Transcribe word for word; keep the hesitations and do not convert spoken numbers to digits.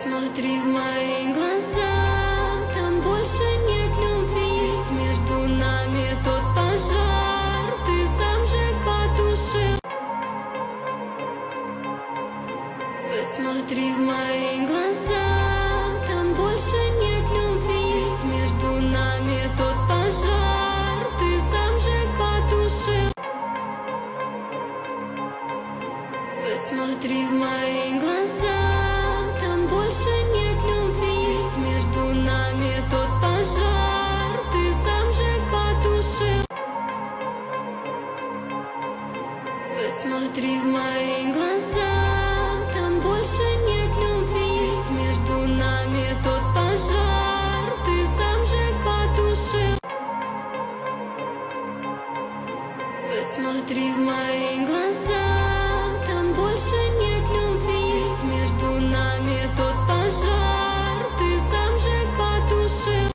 Посмотри в мои глаза, там больше нет любви. Ведь между нами тот пожар, ты сам же потушил. Посмотри в мои глаза, там больше нет любви. Ведь между нами тот пожар, ты сам же потушил. Посмотри в мои глаза.